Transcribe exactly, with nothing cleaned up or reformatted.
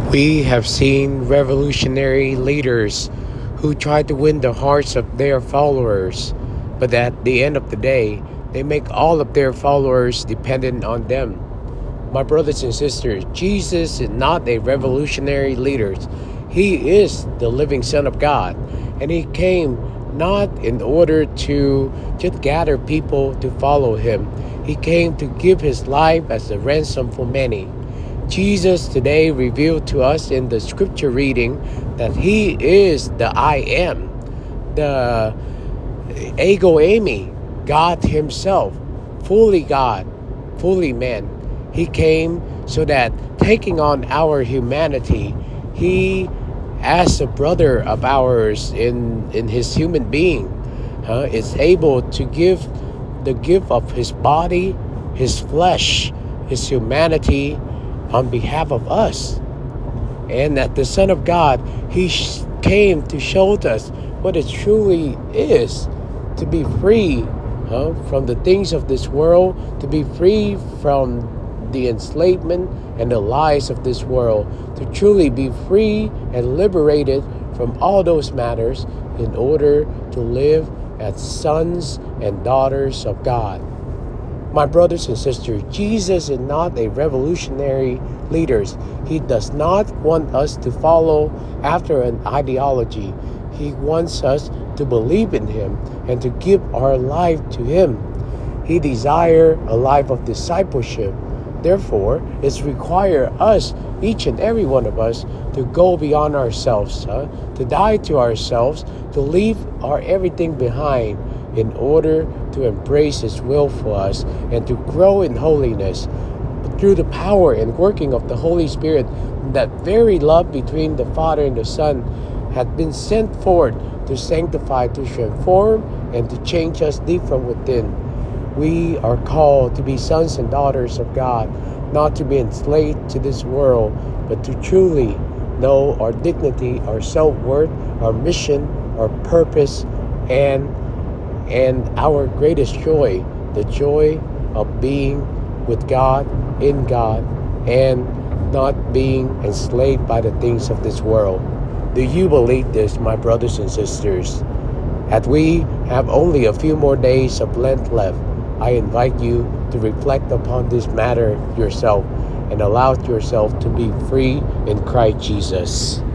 We have seen revolutionary leaders who try to win the hearts of their followers, but at the end of the day, they make all of their followers dependent on them. My brothers and sisters, Jesus is not a revolutionary leader. He is the living Son of God, and he came not in order to just gather people to follow him. He came to give his life as a ransom for many. Jesus today revealed to us in the scripture reading that he is the I am, the ego eimi, God himself, fully God, fully man. He came so that taking on our humanity, he, as a brother of ours in, in his human being, uh, is able to give the gift of his body, his flesh, his humanity, on behalf of us. And that the Son of God, he sh- came to show us what it truly is to be free huh, from the things of this world, to be free from the enslavement and the lies of this world, to truly be free and liberated from all those matters in order to live as sons and daughters of God. My brothers and sisters, Jesus is not a revolutionary leader. He does not want us to follow after an ideology. He wants us to believe in him and to give our life to him. He desires a life of discipleship. Therefore, it's require us, each and every one of us, to go beyond ourselves, huh? to die to ourselves, to leave our everything behind in order to embrace his will for us and to grow in holiness through the power and working of the Holy Spirit. That very love between the Father and the Son had been sent forth to sanctify, to transform, and to change us deep from within. We are called to be sons and daughters of God, not to be enslaved to this world, but to truly know our dignity, our self-worth, our mission, our purpose, and and our greatest joy, the joy of being with God, in God, and not being enslaved by the things of this world. Do you believe this, my brothers and sisters? As we have only a few more days of Lent left, I invite you to reflect upon this matter yourself and allow yourself to be free in Christ Jesus.